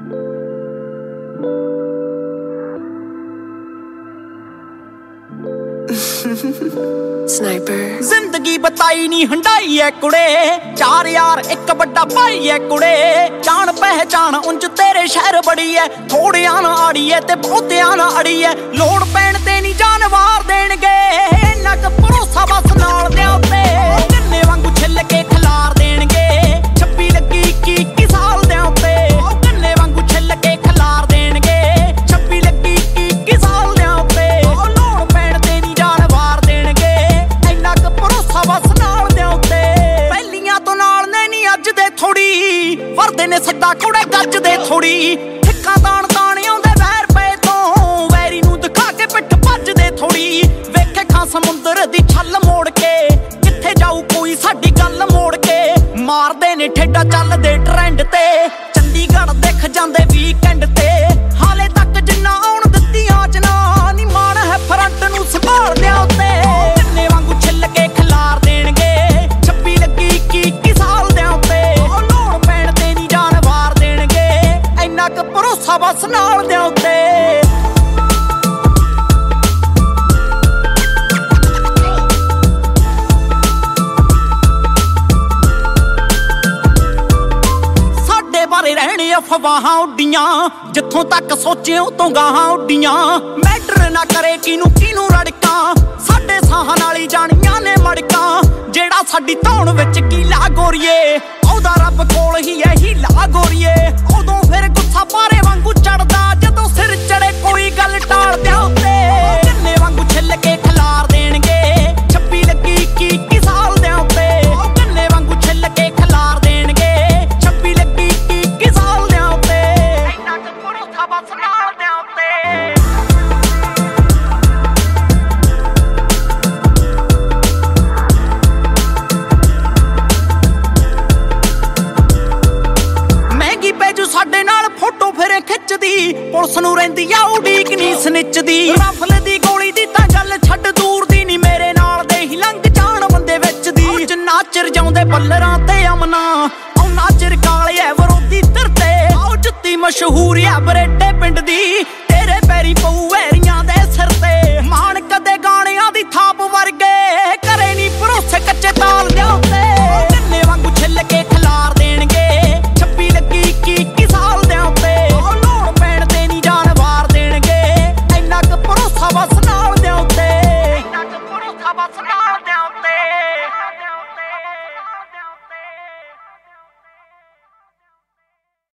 Sniper जिंदगी बताई नी Hyundai है कुड़े, चार यार एक बड़ा भाई है कुड़े। जान पहचान उंज तेरे शहर बड़ी है, थोड़े आना आड़ी है ते बहुते आना अड़ी है। लोड़ पैण ते नी जान वार देणगे, इन्ना क भरोसा बस नाल दे उत्ते। गन्ने वांगू छिल के खलार देणगे, 26 लगी 21 साल दे उत्ते। गन्ने वांगू छिल के खलार देणगे, 26 लगी 21 साल दे उत्ते। लोड़ पैण ते नी जान वार देणगे, इन्ना क भरोसा बस नाल दे उत्ते। पहलियां तो नाल ने नी अज दे थोड़ी, वरदे ने सदा कुड़े गज दे थोड़ी। ठिक्का ताण ताण आउंदे वैर पे तो, वैरी नूं दिखा के पिठ भज दे थोड़ी। वेखे खां समुंदर दी छल मोड़ के, किथे जाऊ कोई साडी गल मोड़ के। मारदे ने ठेडा चलदे ट्रेंड ते, चंडीगढ़ दिख जांदे वीकेंड ते। हाले तक जिन्ना आउण दित्तियां जना, नी मान है फ्रंट नूं संभाल दे उत्ते। गन्ने वांगू छिल के खलार देणगे, 26 लगी 21 साल दे उत्ते। लोड़ पैण ते नी जान वार देणगे, इन्ना क भरोसा बस नाल दे उत्ते। रहने अफवाहां उड्डियां, जिथों तक सोचे उतों गाहां उड्डियां। मैटर ना करे किनू किनू रड़कां, साडे साहां नाल ही जानियां ने मड़कां। जेड़ा साडी धौण विच कीला गोरीए, ओहदा रब कोल ही है हीला गोरीए। उदों फिर गुस्सा पारे वांगू चढ़दा, जदों सिर चढ़े कोई गल टाल दे उत्ते। गन्ने वांगू छिल के खलार देणगे, 26 लगी 21 साल दे उत्ते। गन्ने वांगू छिल के खलार देणगे, 26 लगी ਸਾਡੇ ਨਾਲ ਫੋਟੋ ਫਿਰੇ ਖਿੱਚਦੀ। ਪੁਲਿਸ ਨੂੰ ਰਹਿੰਦੀ ਆ ਉਡੀਕ ਨੀ ਸਨਿਚ ਦੀ। ਰਫਲ ਦੀ ਗੋਲੀ ਦੀ ਤਾਂ ਗੱਲ ਛੱਡ ਦੂਰ ਦੀ ਨੀ, ਮੇਰੇ ਨਾਲ ਦੇ ਹੀ ਲੰਘ ਜਾਣ ਬੰਦੇ ਵਿੱਚ ਦੀ। ਜਿੰਨਾ ਚਿਰ ਜਾਉਂਦੇ ਬੱਲਰਾਂ ਤੇ ਅਮਨਾ, ਉਹਨਾਂ ਚਿਰ ਕਾਲੇ ਐ ਵਿਰੋਧੀ ਧਿਰ ਤੇ। ਆਓ ਜੁੱਤੀ ਮਸ਼ਹੂਰ ਐ ਬਰੇਟੇ ਪਿੰਡ ਦੀ, ਤੇਰੇ